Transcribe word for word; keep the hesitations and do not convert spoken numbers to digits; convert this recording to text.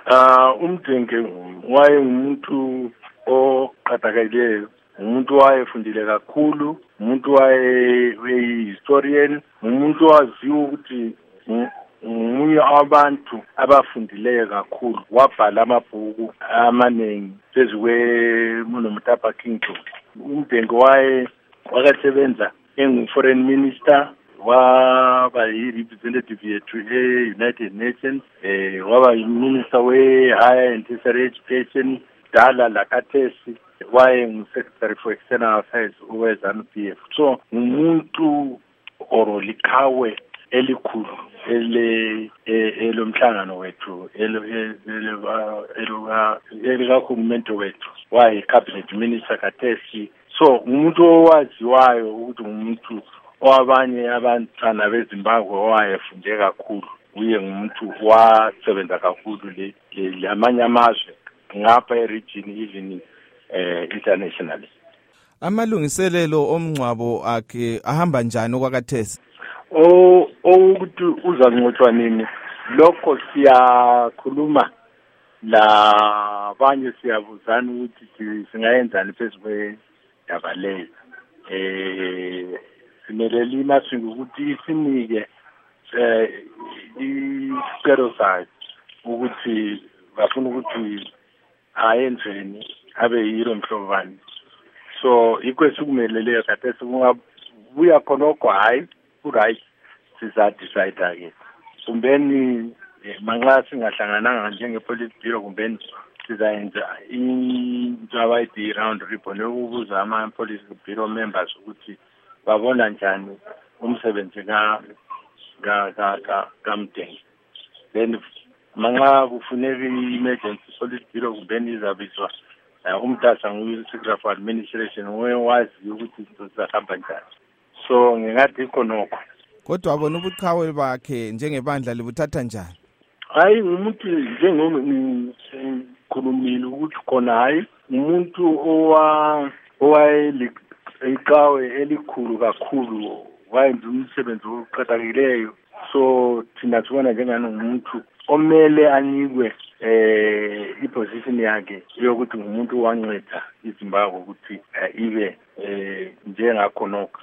Ah uMdenge wayengumuntu oqhaqhakileyo, umuntu wayefundile kakhulu, umuntu wayehistorian, umuntu waziwa ukuthi umunye abantu abafundileyo kakhulu, wabhala amabhuku amaningi phezu kweMunumtapa Kingdom. uMdenge waye wakasebenza engu-foreign minister, waba yi-representative yethu e-United Nations, eh waba yi-minister we-higher and tertiary education, dala lakathesi, waye ngu-secretary for external affairs we-ZANU P F. So ngumuntu or likhawe elikhulu ele elomhlangano wethu elikakhulumende wethu, waye cabinet minister kathesi. So umuntu owaziwayo ukuthi ngumuntu owabanye abantwana beZimbabwe owayefunde kakhulu, uye ngumuntu wasebenza kakhulu le lamanye amazwe ngapha e-region even eh internationally. Amalungiselelo omngcwabo akhe ahamba njani okwakathesi? O ukuthi uzangcotshwa nini lokho siyakhuluma la banye siyabuzana ukuthi singayenzani phezu kwendaba leyo. Eh simelele imasinga ukuthi isinike eh isicelo sayo ukuthi bafuna ukuthi ayenzeni abe yiro mhlobani. So ikwesi kumelele kade singabuya khonokho hayi right siza decide again. Kumbeni manga singahlangananga njengepolice bureau, kumbeni sizayenza into abayithi round ribbon ukubuza ama police bureau members ukuthi babona njani umsebenzi ka ka ka kaMdenge. Then manga kufuneka i-emergency police bureau, kumbeni izabizwa umtasa ngu-secretary for administration wazi ukuthi izinto zihamba njani. So ngingathi khonokho. Kodwa abona ubuqhawe bakhe njengebandla libuthatha njani? Hayi umuntu njengokhulumile ukuthi khona hayi umuntu owa owayelikhawe elikhulu kakhulu, wayenza umsebenzi oqhaqhakileyo. So thina sibona njengani umuntu omele anikwe eh iposition yakhe yokuthi umuntu wanceda iZimbabwe ukuthi ibe eh njengakhonokho.